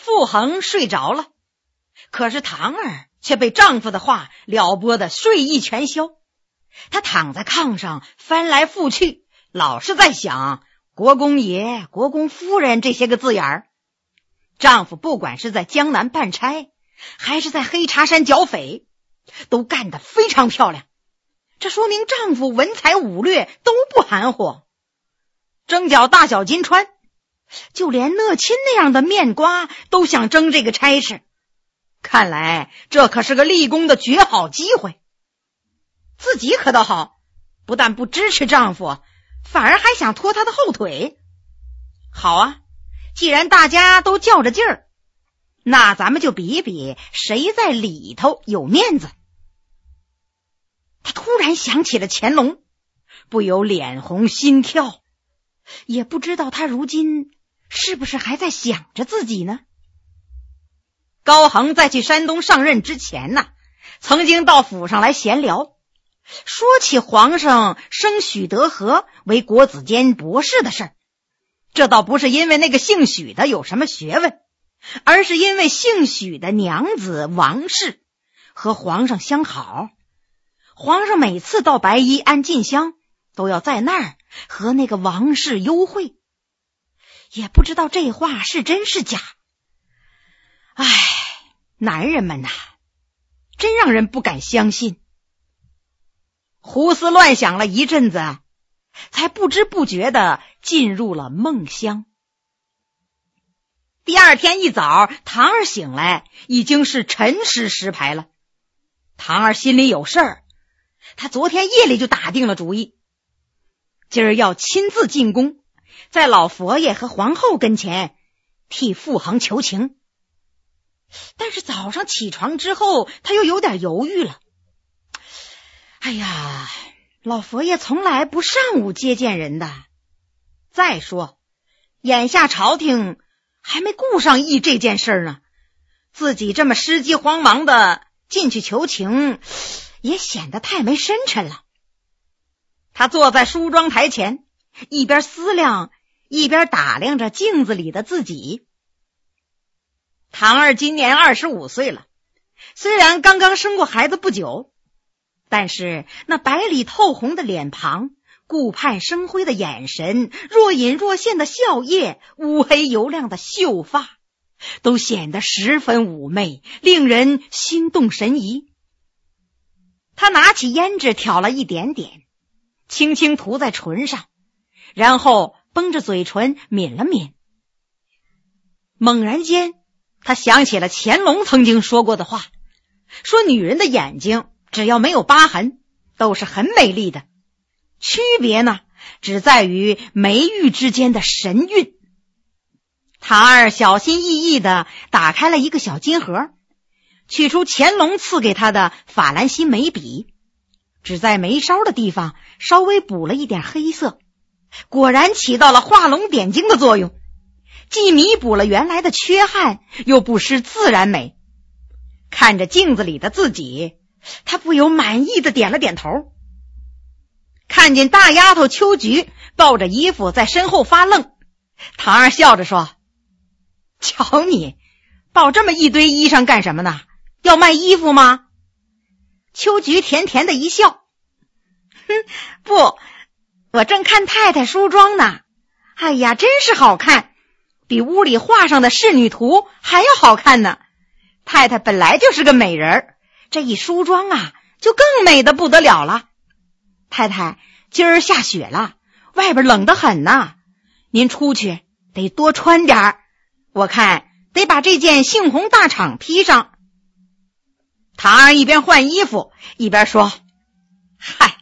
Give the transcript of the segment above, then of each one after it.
傅恒睡着了，可是唐儿却被丈夫的话撩拨得睡意全消。她躺在炕上翻来覆去，老是在想国公爷、国公夫人这些个字眼儿。丈夫不管是在江南办差，还是在黑茶山剿匪，都干得非常漂亮。这说明丈夫文才武略都不含糊。征剿大小金川，就连讷亲那样的面瓜都想争这个差事，看来这可是个立功的绝好机会。自己可倒好，不但不支持丈夫，反而还想拖他的后腿。好啊，既然大家都较着劲儿，那咱们就比比谁在里头有面子。他突然想起了乾隆，不由脸红心跳，也不知道他如今是不是还在想着自己呢。高恒在去山东上任之前呢，曾经到府上来闲聊，说起皇上升许德和为国子监博士的事儿。这倒不是因为那个姓许的有什么学问，而是因为姓许的娘子王氏和皇上相好。皇上每次到白衣安进香，都要在那儿和那个王氏幽会。也不知道这话是真是假。唉，男人们呐，真让人不敢相信。胡思乱想了一阵子，才不知不觉地进入了梦乡。第二天一早，唐儿醒来已经是辰时10排了。唐儿心里有事儿，他昨天夜里就打定了主意，今儿要亲自进宫，在老佛爷和皇后跟前替傅恒求情。但是早上起床之后，他又有点犹豫了。哎呀，老佛爷从来不上午接见人的，再说眼下朝廷还没顾上议这件事呢，自己这么失机慌忙的进去求情，也显得太没深沉了。他坐在梳妆台前，一边思量，一边打量着镜子里的自己。唐儿今年25岁了，虽然刚刚生过孩子不久，但是那白里透红的脸庞，顾盼生辉的眼神，若隐若现的笑靥，乌黑油亮的秀发，都显得十分妩媚，令人心动神怡。他拿起胭脂挑了一点点，轻轻涂在唇上，然后绷着嘴唇抿了抿。猛然间，他想起了乾隆曾经说过的话，说女人的眼睛只要没有疤痕，都是很美丽的，区别呢，只在于眉宇之间的神韵。唐儿小心翼翼地打开了一个小金盒，取出乾隆赐给他的法兰西眉笔，只在眉梢的地方稍微补了一点黑色，果然起到了画龙点睛的作用，既弥补了原来的缺憾，又不失自然美。看着镜子里的自己，他不由满意的点了点头。看见大丫头秋菊抱着衣服在身后发愣，唐儿笑着说：瞧你抱这么一堆衣裳干什么呢？要卖衣服吗？秋菊甜甜的一笑，不，我正看太太梳妆呢。哎呀，真是好看，比屋里画上的仕女图还要好看呢。太太本来就是个美人，这一梳妆啊，就更美得不得了了。太太，今儿下雪了，外边冷得很呢，您出去得多穿点儿，我看得把这件杏红大氅披上。唐儿一边换衣服一边说：嗨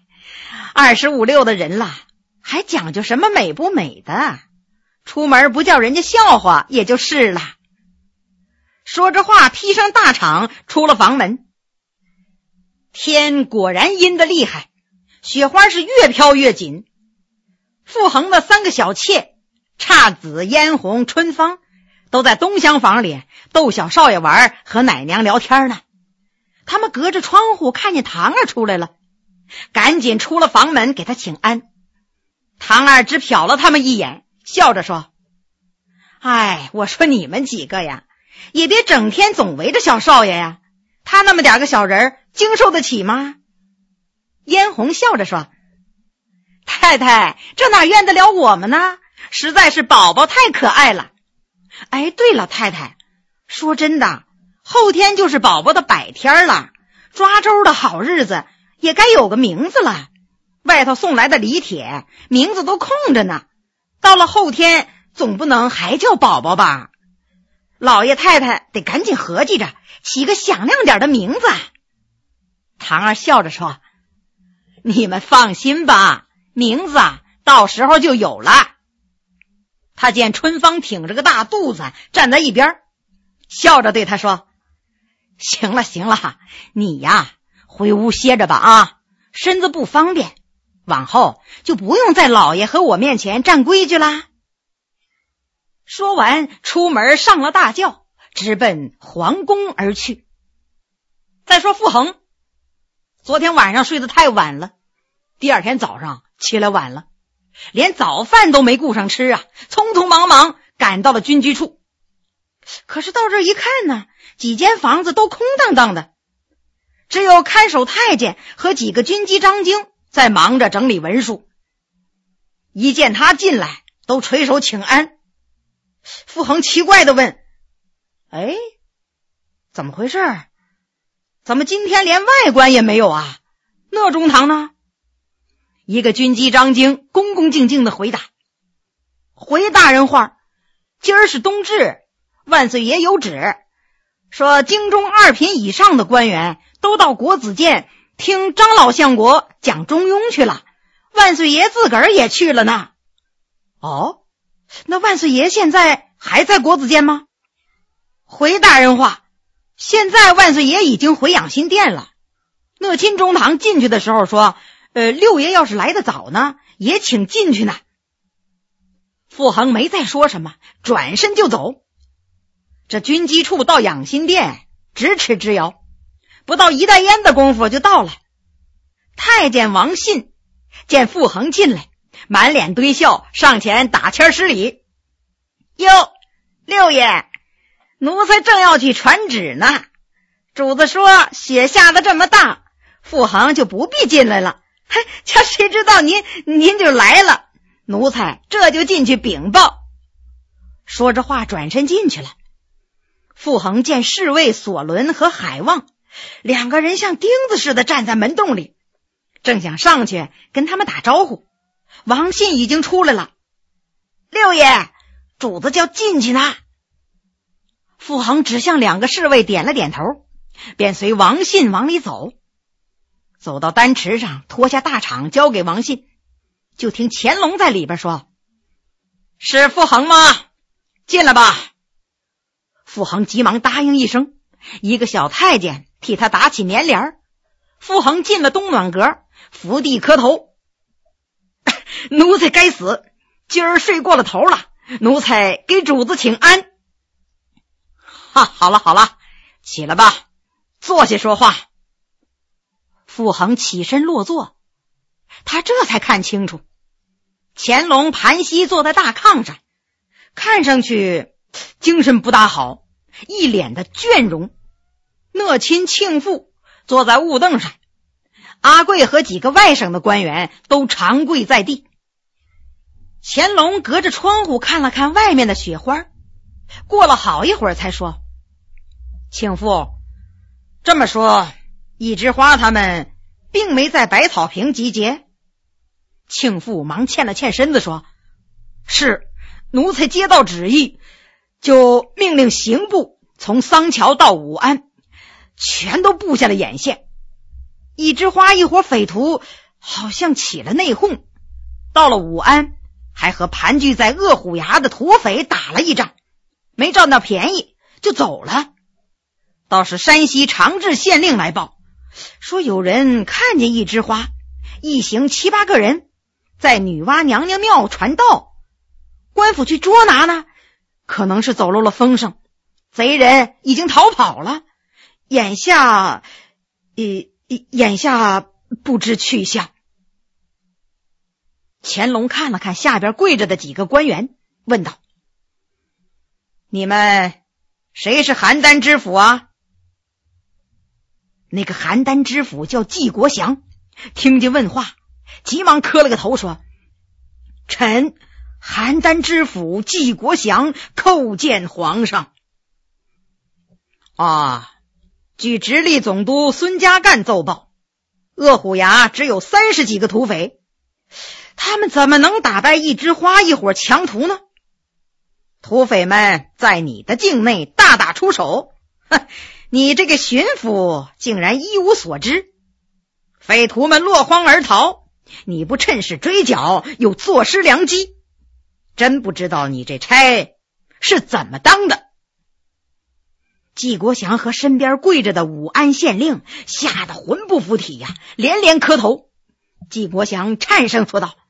，25、26的人了，还讲究什么美不美的，出门不叫人家笑话也就是了。说着话，披上大氅出了房门。天果然阴得厉害，雪花是越飘越紧。傅恒的3个小妾姹紫、嫣红、春芳都在东厢房里逗小少爷玩，和奶娘聊天呢。他们隔着窗户看见唐儿出来了，赶紧出了房门给他请安。唐儿只瞟了他们一眼，笑着说：哎，我说你们几个呀， 也别整天总围着小少爷呀，他那么点个小人经受得起吗？嫣红笑着说，太太，这哪怨得了我们呢？实在是宝宝太可爱了。哎，对了，太太，说真的，后天就是宝宝的百天了，抓周的好日子也该有个名字了。外头送来的礼帖名字都空着呢，到了后天总不能还叫宝宝吧？老爷太太得赶紧合计着起个响亮点的名字。堂儿笑着说，你们放心吧，名字到时候就有了。他见春芳挺着个大肚子站在一边，笑着对他说，行了行了，你呀回屋歇着吧啊，身子不方便，往后就不用在老爷和我面前站规矩啦。说完出门上了大轿，直奔皇宫而去。再说傅恒，昨天晚上睡得太晚了，第二天早上起来晚了，连早饭都没顾上吃啊，匆匆忙忙赶到了军机处。可是到这一看呢，几间房子都空荡荡的，只有看守太监和几个军机张京在忙着整理文书。一见他进来，都垂手请安。傅恒奇怪地问，哎，怎么回事？怎么今天连外官也没有啊？那中堂呢？一个军机张京恭恭敬敬地回答，回大人话，今儿是冬至，万岁爷有旨，说京中2品以上的官员都到国子监听张老相国讲中庸去了，万岁爷自个儿也去了呢。哦，那万岁爷现在还在国子监吗？回大人话，现在万岁爷已经回养心殿了。那钦中堂进去的时候说，六爷要是来得早呢，也请进去呢。傅恒没再说什么，转身就走。这军机处到养心殿咫尺之遥，不到一袋烟的功夫就到了。太监王信见傅恒进来，满脸堆笑，上前打签施礼。哟，六爷，奴才正要去传旨呢，主子说雪下得这么大，傅恒就不必进来了。瞧谁知道您就来了，奴才这就进去禀报。说着话转身进去了。傅恒见侍卫索伦和海望2个人像钉子似的站在门洞里，正想上去跟他们打招呼，王信已经出来了。六爷，主子叫进去呢。傅恒只向2个侍卫点了点头，便随王信往里走。走到丹池上，脱下大氅交给王信，就听乾隆在里边说，是傅恒吗？进来吧。傅恒急忙答应一声，一个小太监替他打起棉帘。傅恒进了东暖阁，伏地磕头，奴才该死，今儿睡过了头了，奴才给主子请安。好了，起来吧，坐下说话。傅恒起身落座，他这才看清楚，乾隆盘膝坐在大炕上，看上去精神不大好，一脸的倦容。讷亲庆父坐在雾凳上，阿贵和几个外省的官员都长跪在地。乾隆隔着窗户看了看外面的雪花，过了好一会儿才说，庆父，这么说一枝花他们并没在百草坪集结？庆父忙欠了欠身子说，是，奴才接到旨意，就命令刑部从桑桥到武安全都布下了眼线。一枝花一伙匪徒好像起了内讧，到了武安还和盘踞在恶虎崖的土匪打了一仗，没占到便宜就走了。倒是山西长治县令来报，说有人看见一枝花一行7、8个人在女娲娘娘庙传道，官府去捉拿呢，可能是走漏了风声，贼人已经逃跑了，眼下不知去向。乾隆看了看下边跪着的几个官员，问道，你们谁是邯郸知府啊？那个邯郸知府叫纪国祥，听见问话，急忙磕了个头说：臣邯郸知府纪国祥叩见皇上。据直隶总督孙家干奏报，鄂虎崖只有30几个土匪，他们怎么能打败一枝花一伙强徒呢？土匪们在你的境内大打出手，你这个巡抚竟然一无所知，匪徒们落荒而逃，你不趁势追剿，又坐失良机，真不知道你这差是怎么当的。纪国祥和身边跪着的武安县令吓得魂不附体呀，连连磕头。纪国祥颤声说道：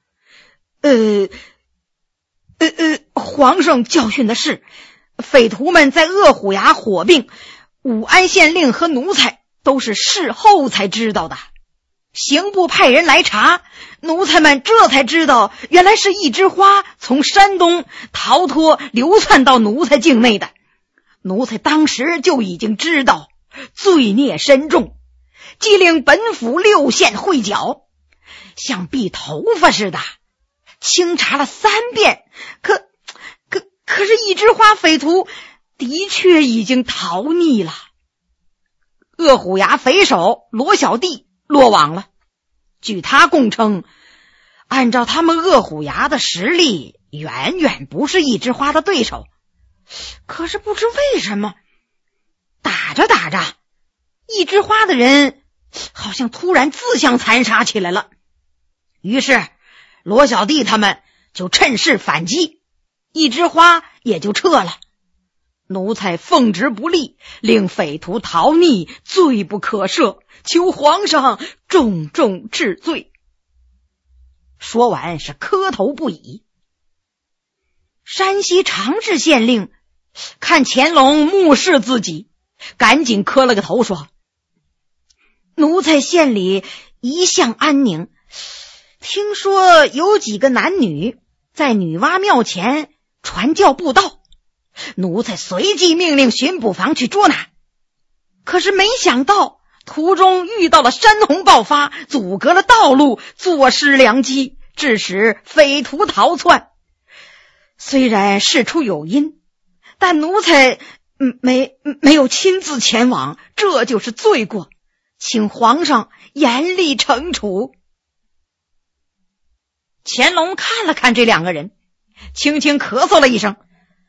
皇上教训的是，匪徒们在鄂虎崖火并，武安县令和奴才都是事后才知道的。刑部派人来查，奴才们这才知道，原来是一枝花从山东逃脱流窜到奴才境内的。奴才当时就已经知道罪孽深重，即令本府6县会剿，像避头发似的清查了3遍，可是一枝花匪徒的确已经逃匿了。鄂虎崖匪首罗小弟落网了，据他供称，按照他们鄂虎崖的实力，远远不是一枝花的对手。可是不知为什么，打着打着，一枝花的人好像突然自相残杀起来了。于是罗小弟他们就趁势反击，一枝花也就撤了。奴才奉旨不力，令匪徒逃匿，罪不可赦，求皇上重重治罪。说完是磕头不已。山西长治县令看乾隆目视自己，赶紧磕了个头说：奴才县里一向安宁，听说有几个男女在女娲庙前传教布道，奴才随即命令巡捕房去捉拿，可是没想到途中遇到了山洪爆发，阻隔了道路，坐失良机，致使匪徒逃窜。虽然事出有因，但奴才没有亲自前往，这就是罪过，请皇上严厉惩处。乾隆看了看这2个人，轻轻咳嗽了一声：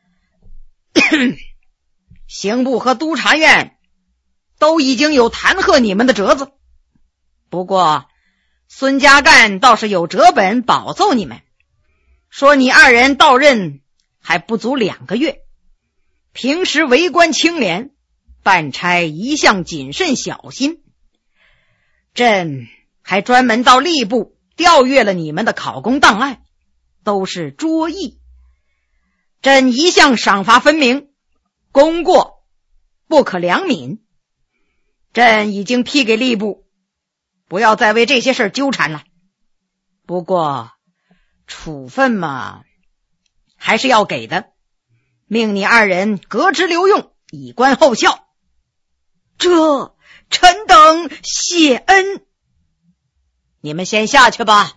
刑部和督察院都已经有弹劾你们的折子，不过孙家干倒是有折本保奏你们，说你2人到任还不足2个月，平时为官清廉，办差一向谨慎小心。朕还专门到吏部调阅了你们的考功档案，都是卓异。朕一向赏罚分明，功过不可良悯。朕已经批给吏部，不要再为这些事纠缠了。不过处分嘛，还是要给的，命你2人革职留用，以观后效。这臣等谢恩。你们先下去吧。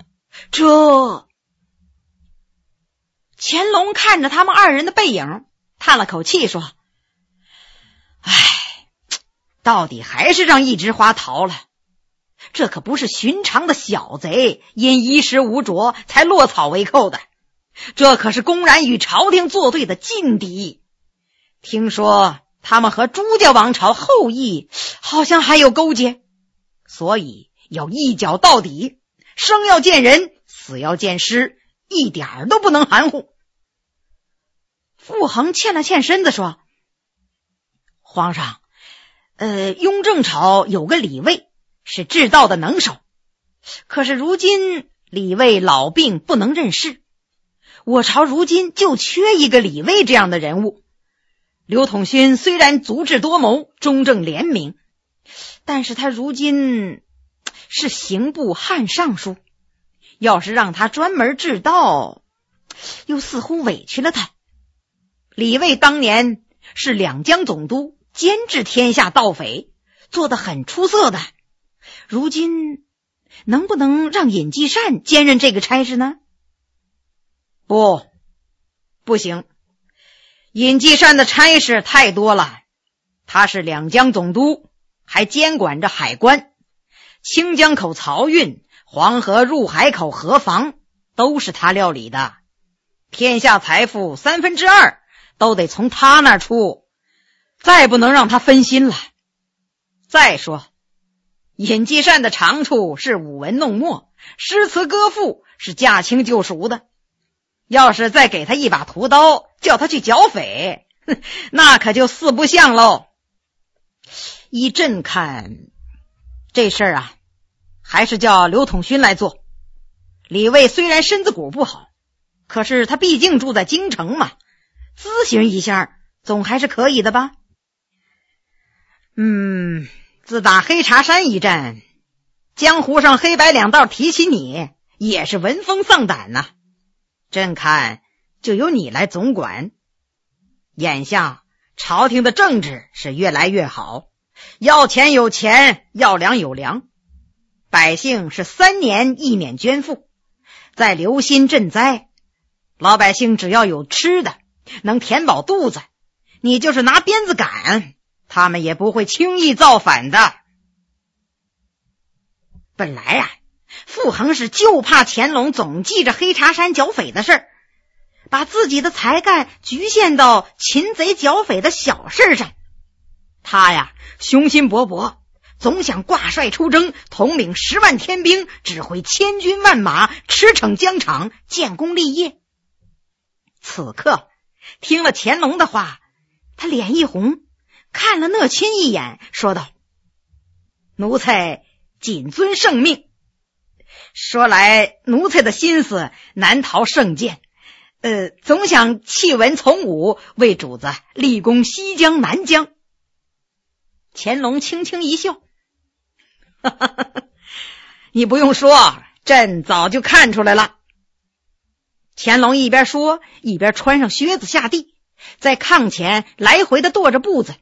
乾隆看着他们2人的背影，叹了口气说：到底还是让一枝花逃了，这可不是寻常的小贼，因衣食无着才落草为寇的，这可是公然与朝廷作对的劲敌。听说他们和朱家王朝后裔好像还有勾结，所以要一剿到底，生要见人，死要见尸，一点都不能含糊。傅恒欠了欠身子说：皇上，雍正朝有个李卫是治道的能手，可是如今李卫老病不能任事，我朝如今就缺一个李卫这样的人物。刘统勋虽然足智多谋，忠正廉明，但是他如今是刑部汉尚书，要是让他专门治道，又似乎委屈了他。李卫当年是两江总督，监制天下盗匪，做得很出色的。如今能不能让尹继善兼任这个差事呢？不行，尹继善的差事太多了，他是两江总督，还监管着海关，清江口漕运，黄河入海口河防都是他料理的，天下财富2/3都得从他那儿出，再不能让他分心了。再说尹继善的长处是舞文弄墨，诗词歌赋是驾轻就熟的，要是再给他一把屠刀，叫他去剿匪，那可就四不像喽。依朕看，这事儿还是叫刘统勋来做。李卫虽然身子骨不好，可是他毕竟住在京城嘛，咨询一下总还是可以的吧。自打黑茶山一战，江湖上黑白两道提起你，也是闻风丧胆呐。朕看就由你来总管。眼下朝廷的政治是越来越好，要钱有钱，要粮有粮，百姓是3年一免捐赋，再留心赈灾，老百姓只要有吃的，能填饱肚子，你就是拿鞭子赶，他们也不会轻易造反的。本来傅恒是就怕乾隆总记着黑茶山剿匪的事儿，把自己的才干局限到擒贼剿匪的小事上。他雄心勃勃，总想挂帅出征，统领10万天兵，指挥千军万马，驰骋疆场，建功立业。此刻听了乾隆的话，他脸一红，看了讷亲一眼，说道：奴才谨遵圣命。说来奴才的心思难逃圣鉴，总想弃文从武，为主子立功西江南江。乾隆轻轻一笑，你不用说，朕早就看出来了。乾隆一边说，一边穿上靴子下地，在炕前来回的跺着步子。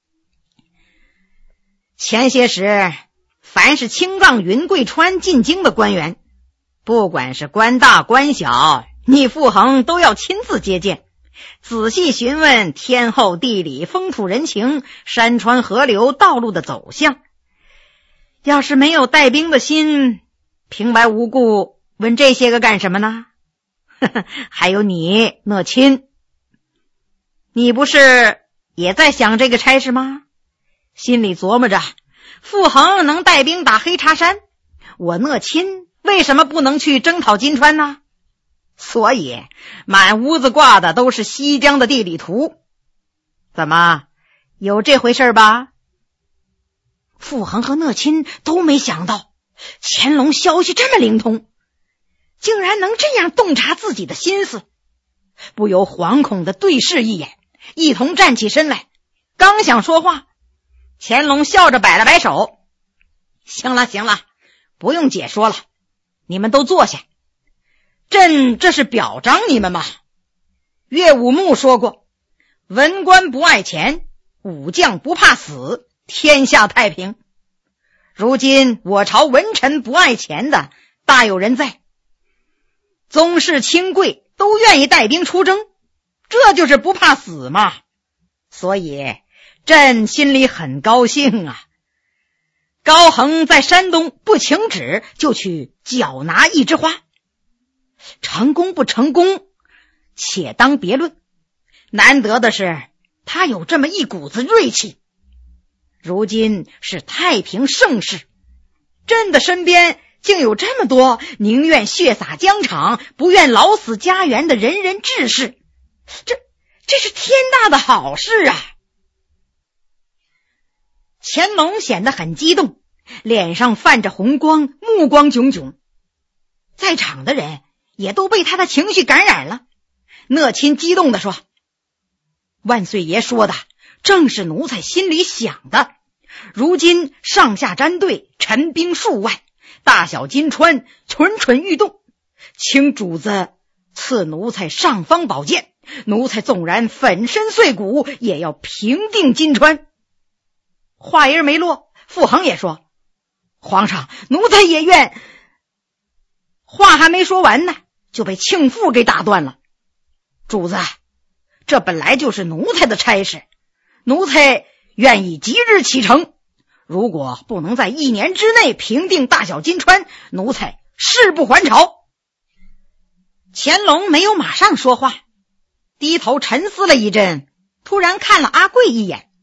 前些时，凡是青藏云贵川进京的官员，不管是官大官小，你傅恒都要亲自接见，仔细询问天候地理风土人情，山川河流道路的走向。要是没有带兵的心，平白无故问这些个干什么呢？还有你讷亲，你不是也在想这个差事吗？心里琢磨着，傅恒能带兵打黑茶山，我讷亲为什么不能去征讨金川呢？所以满屋子挂的都是西江的地理图。怎么，有这回事吧？傅恒和讷亲都没想到乾隆消息这么灵通，竟然能这样洞察自己的心思，不由惶恐的对视一眼，一同站起身来。刚想说话，乾隆笑着摆了摆手：行了，不用解说了，你们都坐下。朕这是表彰你们嘛。岳武穆说过，文官不爱钱，武将不怕死，天下太平。如今我朝文臣不爱钱的大有人在，宗室亲贵都愿意带兵出征，这就是不怕死嘛。所以朕心里很高兴啊。高恒在山东不请旨就去缴拿一枝花，成功不成功且当别论，难得的是他有这么一股子锐气。如今是太平盛世，朕的身边竟有这么多宁愿血洒疆场，不愿老死家园的仁人志士，这是天大的好事啊。乾隆显得很激动，脸上泛着红光，目光炯炯。在场的人也都被他的情绪感染了。讷亲激动地说：万岁爷说的正是奴才心里想的，如今上下战队，陈兵数万，大小金川蠢蠢欲动，请主子赐奴才尚方宝剑， 奴才纵然粉身碎骨，也要平定金川。话音没落，傅恒也说：皇上，奴才也愿。话还没说完呢，就被庆父给打断了。主子，这本来就是奴才的差事，奴才愿意即日启程。如果不能在1年之内平定大小金川，奴才誓不还朝。乾隆没有马上说话，低头沉思了一阵，突然看了阿贵一眼。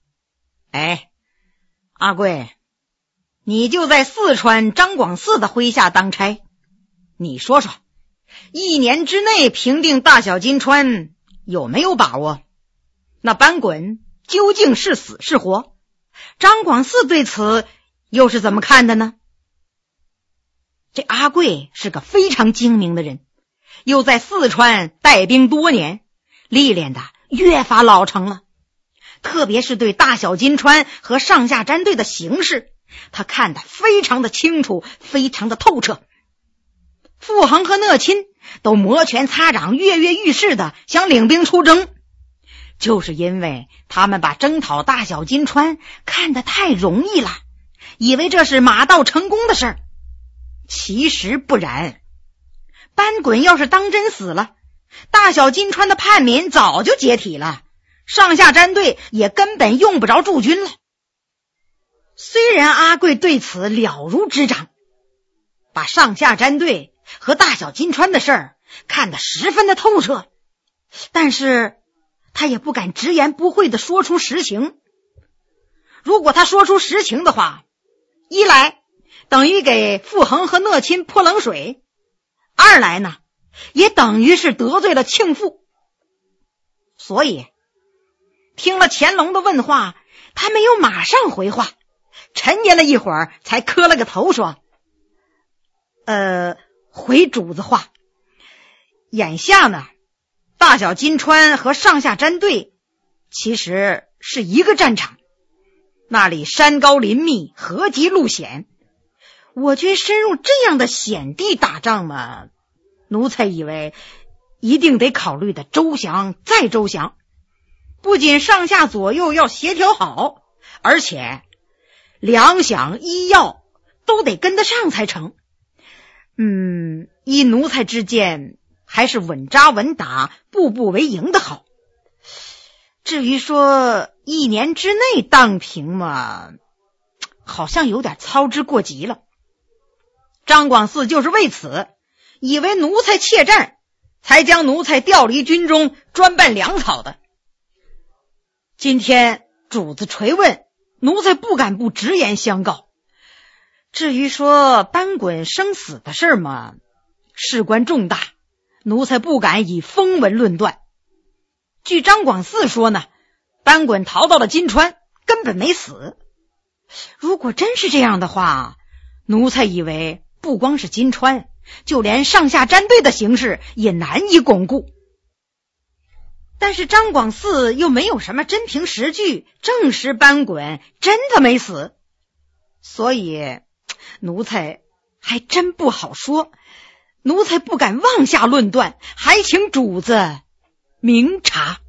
阿贵，你就在四川张广嗣的麾下当差，你说说，1年之内平定大小金川有没有把握？那班衮究竟是死是活？张广嗣对此又是怎么看的呢？这阿贵是个非常精明的人，又在四川带兵多年，历练的越发老成了。特别是对大小金川和上下战队的形势，他看得非常的清楚，非常的透彻。傅恒和讷亲都摩拳擦掌，跃跃欲试的想领兵出征，就是因为他们把征讨大小金川看得太容易了，以为这是马到成功的事儿。其实不然，班衮要是当真死了，大小金川的叛民早就解体了，上下战队也根本用不着驻军了。虽然阿贵对此了如指掌，把上下战队和大小金川的事儿看得十分的透彻，但是他也不敢直言不讳地说出实情。如果他说出实情的话，一来等于给傅恒和讷亲泼冷水，二来呢也等于是得罪了庆父。所以听了乾隆的问话，他没有马上回话，沉吟了一会儿才磕了个头说：回主子话，眼下呢，大小金川和上下战队其实是一个战场，那里山高林密，河急路险，我军深入这样的险地打仗嘛，奴才以为一定得考虑的周详再周详，不仅上下左右要协调好，而且粮饷医药都得跟得上才成。依奴才之见，还是稳扎稳打，步步为营的好。至于说1年之内荡平嘛，好像有点操之过急了。张广嗣就是为此以为奴才怯战，才将奴才调离军中，专办粮草的。今天主子垂问，奴才不敢不直言相告。至于说班衮生死的事嘛，事关重大，奴才不敢以风闻论断。据张广嗣说呢，班衮逃到了金川，根本没死。如果真是这样的话，奴才以为不光是金川，就连上下战队的形势也难以巩固。但是张广嗣又没有什么真凭实据证实班衮真的没死，所以奴才还真不好说，奴才不敢妄下论断，还请主子明察。